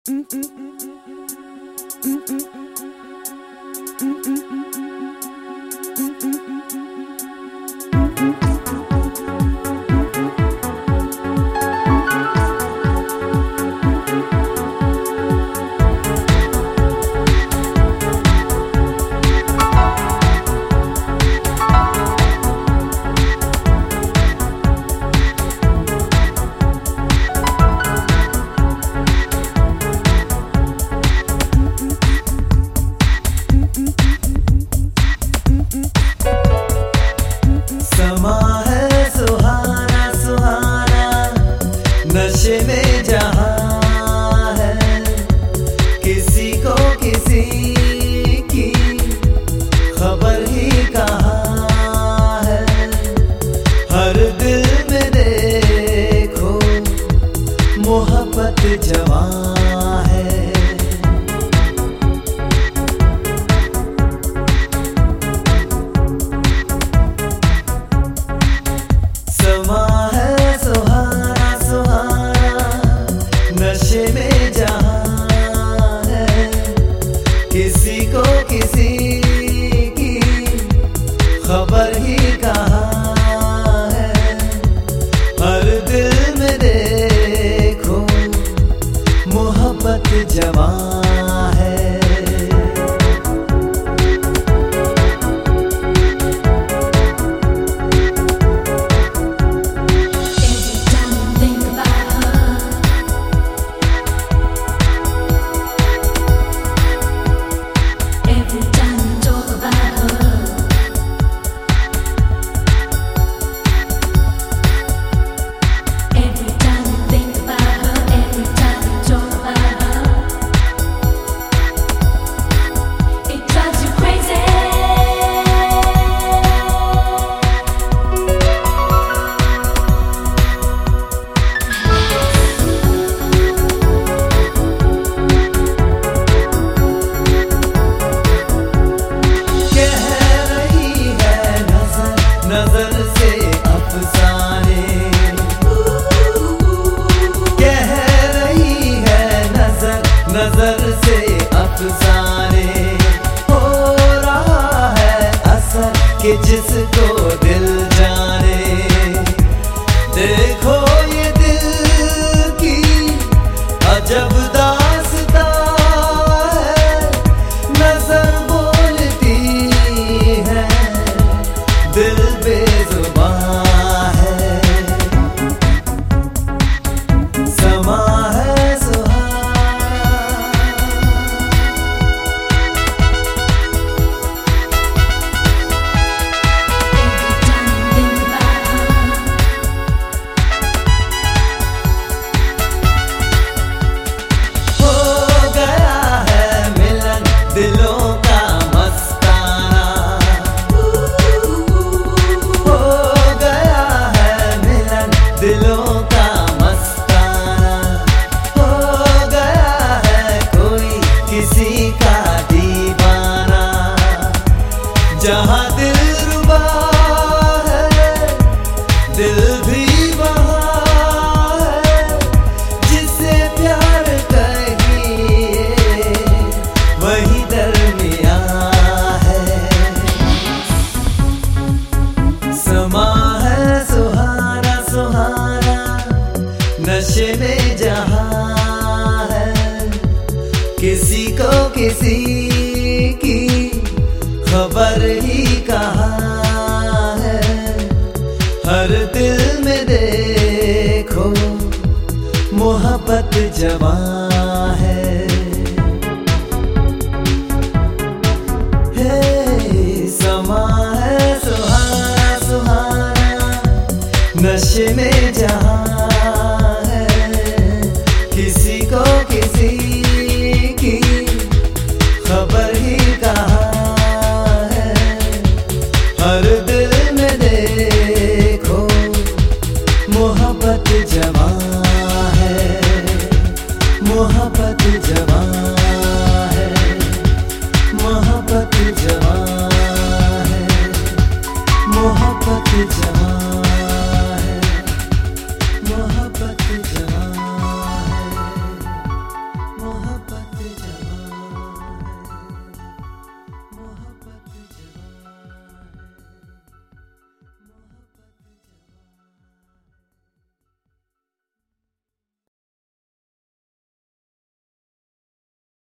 समा है सुहाना सुहाना, नशे में जहां है, किसी को किसी की खबर ही कहाँ है। हर दिल में देखो मोहब्बत जवां है। समा है सुहाना सुहाना, नशे में जहां है, किसी को किसी की खबर ही कहाँ है। हर दिल में देखो मोहब्बत जवां है। नजर से अफसाने कह रही है, नजर से अफसाने। हो रहा है असर कि जिसको दिल जाने। देखो ये दिल की अजब दास्तां है, नजर बोलती है, दिल बेजुबान है। समा है हो गया है मिलन दिलों का मस्ताना। हो गया है मिलन दिलों का मस्ताना। हो गया है कोई किसी का दीवाना। जहाँ दिल रुबा है, दिल भी वहाँ है, जिसे प्यार कहिए वही दरमियाँ है। समा है सुहाना सुहाना, नशे में जहां है, किसी को किसी की खबर ही कहाँ है। हर दिल में देखो मोहब्बत जवां है। समा है सुहाना सुहाना, नशे में जहां है, किसी को किसी की खबर ही कहाँ है। हर दिल में देखो मोहब्बत जवां है, मोहब्बत जवां है, मोहब्बत जवां है, मोहब्बत जवां।